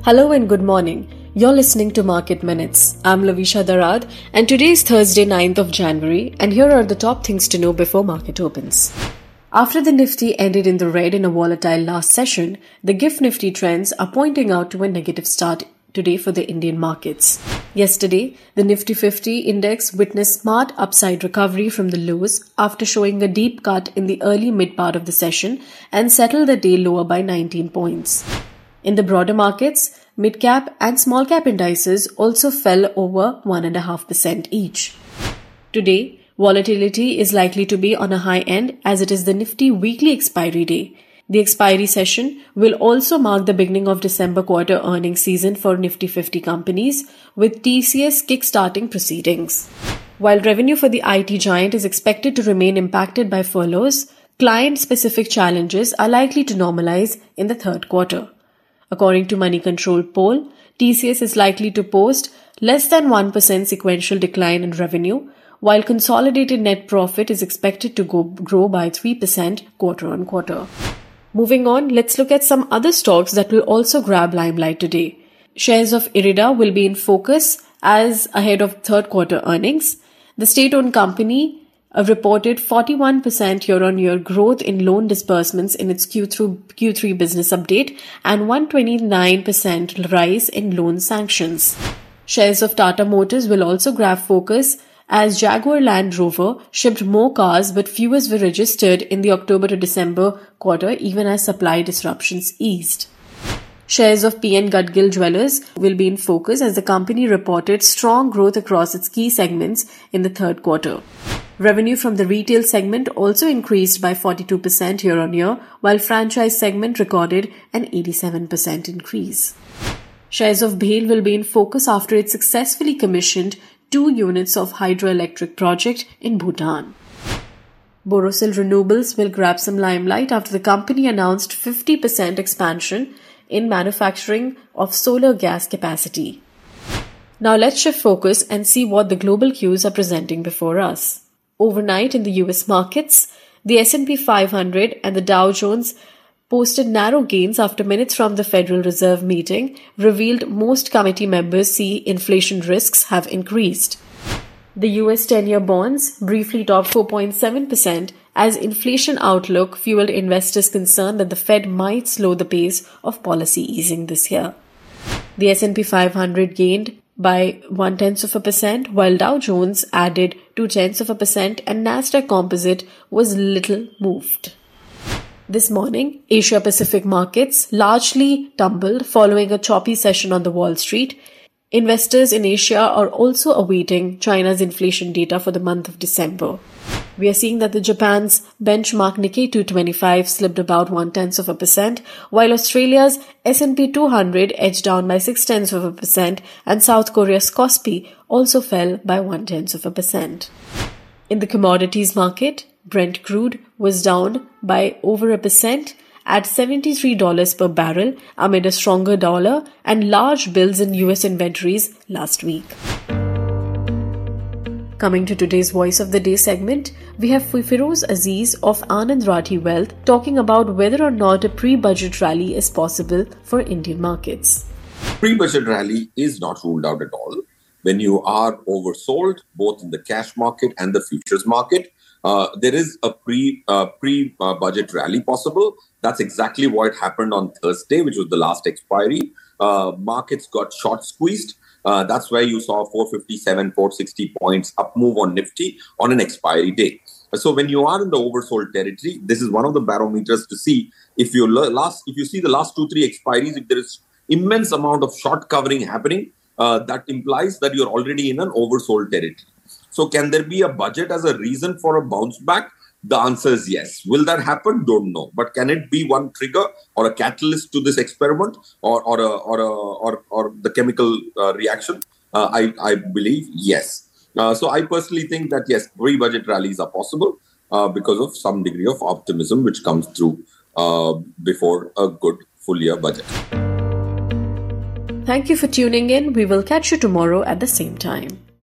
Hello and good morning. You're listening to Market Minutes. I'm Lavisha Darad and today is Thursday 9th of January and here are the top things to know before market opens. After the Nifty ended in the red in a volatile last session, the GIFT Nifty trends are pointing out to a negative start today for the Indian markets. Yesterday, the Nifty 50 index witnessed smart upside recovery from the lows after showing a deep cut in the early mid part of the session and settled the day lower by 19 points. In the broader markets, mid-cap and small-cap indices also fell over 1.5% each. Today, volatility is likely to be on a high end as it is the Nifty weekly expiry day. The expiry session will also mark the beginning of December quarter earnings season for Nifty 50 companies, with TCS kick-starting proceedings. While revenue for the IT giant is expected to remain impacted by furloughs, client-specific challenges are likely to normalize in the third quarter. According to Money Control poll, TCS is likely to post less than 1% sequential decline in revenue, while consolidated net profit is expected to grow by 3% quarter on quarter. Moving on, let's look at some other stocks that will also grab limelight today. Shares of Irida will be in focus as ahead of third quarter earnings. The state-owned company reported 41% year-on-year growth in loan disbursements in its Q3 business update and 129% rise in loan sanctions. Shares of Tata Motors will also grab focus as Jaguar Land Rover shipped more cars but fewer were registered in the October to December quarter even as supply disruptions eased. Shares of P.N. Gadgil Jewellers will be in focus as the company reported strong growth across its key segments in the third quarter. Revenue from the retail segment also increased by 42% year-on-year, while franchise segment recorded an 87% increase. Shares of BHEL will be in focus after it successfully commissioned 2 units of hydroelectric project in Bhutan. Borosil Renewables will grab some limelight after the company announced 50% expansion in manufacturing of solar gas capacity. Now let's shift focus and see what the global cues are presenting before us. Overnight in the US markets, the S&P 500 and the Dow Jones posted narrow gains after minutes from the Federal Reserve meeting revealed most committee members see inflation risks have increased. The US 10-year bonds briefly topped 4.7% as inflation outlook fueled investors' concern that the Fed might slow the pace of policy easing this year. The S&P 500 gained by 0.1%, while Dow Jones added 0.2% and Nasdaq Composite was little moved. This morning, Asia Pacific markets largely tumbled following a choppy session on the Wall Street. Investors in Asia are also awaiting China's inflation data for the month of December. We are seeing that the Japan's benchmark Nikkei 225 slipped about 0.1%, while Australia's S&P 200 edged down by 0.6% and South Korea's Kospi also fell by 0.1%. In the commodities market, Brent crude was down by over 1% at $73 per barrel amid a stronger dollar and large builds in US inventories last week. Coming to today's Voice of the Day segment, we have Firoz Aziz of Anand Rathi Wealth talking about whether or not a pre-budget rally is possible for Indian markets. Pre-budget rally is not ruled out at all. When you are oversold, both in the cash market and the futures market, there is a pre-budget rally possible. That's exactly what happened on Thursday, which was the last expiry. Markets got short squeezed. That's where you saw 457, 460 points up move on Nifty on an expiry day. So when you are in the oversold territory, this is one of the barometers to see if you see the last 2-3 expiries, if there is immense amount of short covering happening, that implies that you're already in an oversold territory. So can there be a budget as a reason for a bounce back? The answer is yes. Will that happen? Don't know. But can it be one trigger or a catalyst to this experiment or the chemical reaction? I believe yes. So I personally think that yes, pre-budget rallies are possible because of some degree of optimism which comes through before a good full year budget. Thank you for tuning in. We will catch you tomorrow at the same time.